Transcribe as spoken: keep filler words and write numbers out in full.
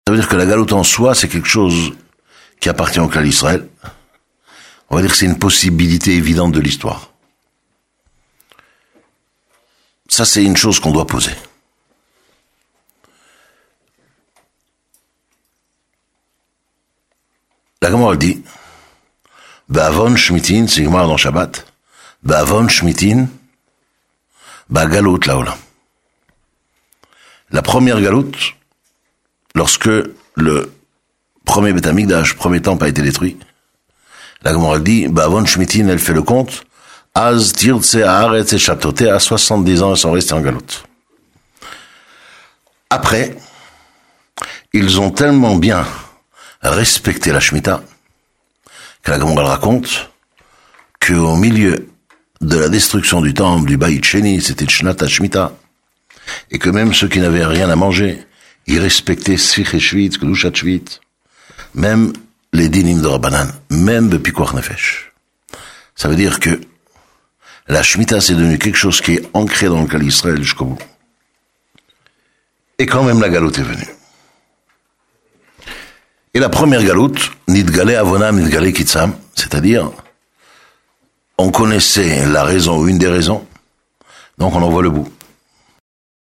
Ça veut dire que la galoute en soi, c'est quelque chose qui appartient au clan d'Israël. On va dire que c'est une possibilité évidente de l'histoire. Ça, c'est une chose qu'on doit poser. La Gemara dit, Ba'avon shmitin, c'est Gemara dans Shabbat, Ba'avon shmitin, Ba'galout laola. La première galoute, lorsque le premier Beth Amikdash, premier temple a été détruit, la Gemara dit, Ba'avon shmitin, elle fait le compte, Az tirtse haaretz et chatote, à soixante-dix ans, ils sont restés en galoute. Après, ils ont tellement bien respecté la Shemitah, que la Gemara raconte, qu'au milieu de la destruction du temple, du Bayit Sheni, c'était Shnat HaShemitah, et que même ceux qui n'avaient rien à manger, ils respectaient Sfich et Shvit, Kedushat Shvit, même les dinim de Rabbanan, même le Pikuach Nefesh. Ça veut dire que la Shemitah, c'est devenu quelque chose qui est ancré dans le clan d'Israël jusqu'au bout. Et quand même la galoute est venue. Et la première galoute, Nidgale Avonam, Nidgale Kitsam, c'est-à-dire, on connaissait la raison ou une des raisons, donc on en voit le bout.